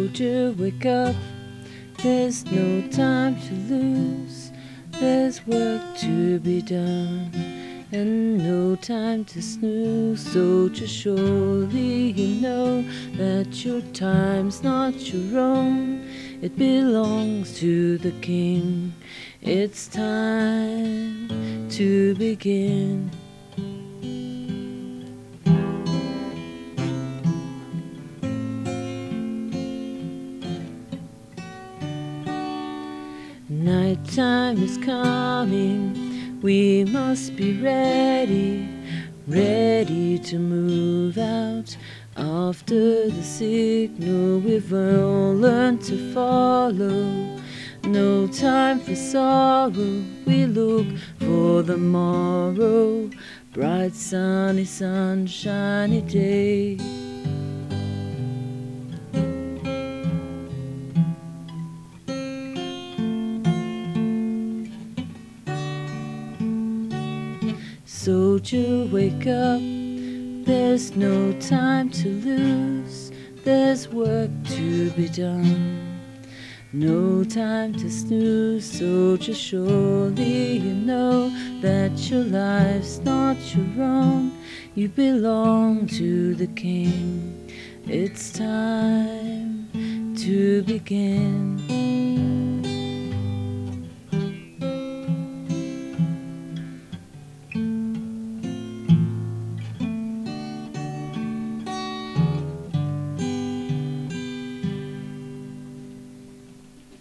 Soldier, wake up, there's no time to lose. There's work to be done and no time to snooze. Soldier, surely you know that your time's not your own. It belongs to the King. It's time to begin. Nighttime is coming, we must be ready, ready to move out. After the signal we've all learned to follow. No time for sorrow, we look for the morrow. Bright sunny sunshiny day. Soldier, wake up, there's no time to lose. There's work to be done, no time to snooze. Soldier, surely you know that your life's not your own. You belong to the King. It's time to begin.